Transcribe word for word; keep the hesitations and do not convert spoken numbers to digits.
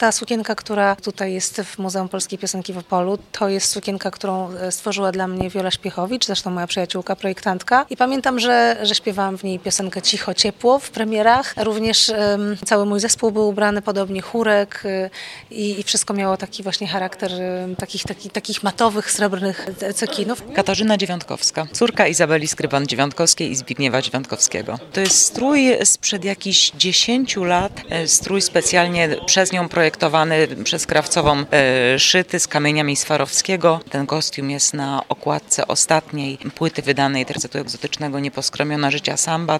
Ta sukienka, która tutaj jest w Muzeum Polskiej Piosenki w Opolu, to jest sukienka, którą stworzyła dla mnie Wiola Śpiechowicz, zresztą moja przyjaciółka, projektantka. I pamiętam, że, że śpiewałam w niej piosenkę Cicho, ciepło w premierach. Również um, cały mój zespół był ubrany podobnie, chórek y, i wszystko miało taki właśnie charakter y, takich, taki, takich matowych, srebrnych cekinów. Katarzyna Dziewiątkowska, córka Izabeli Skryban-Dziewiątkowskiej i Zbigniewa Dziewiątkowskiego. To jest strój sprzed jakichś dziesięciu lat, strój specjalnie przez nią projektowany, przez krawcową e, szyty z kamieniami Swarowskiego. Ten kostium jest na okładce ostatniej płyty wydanej tercetu egzotycznego Nieposkromiona życia Samba.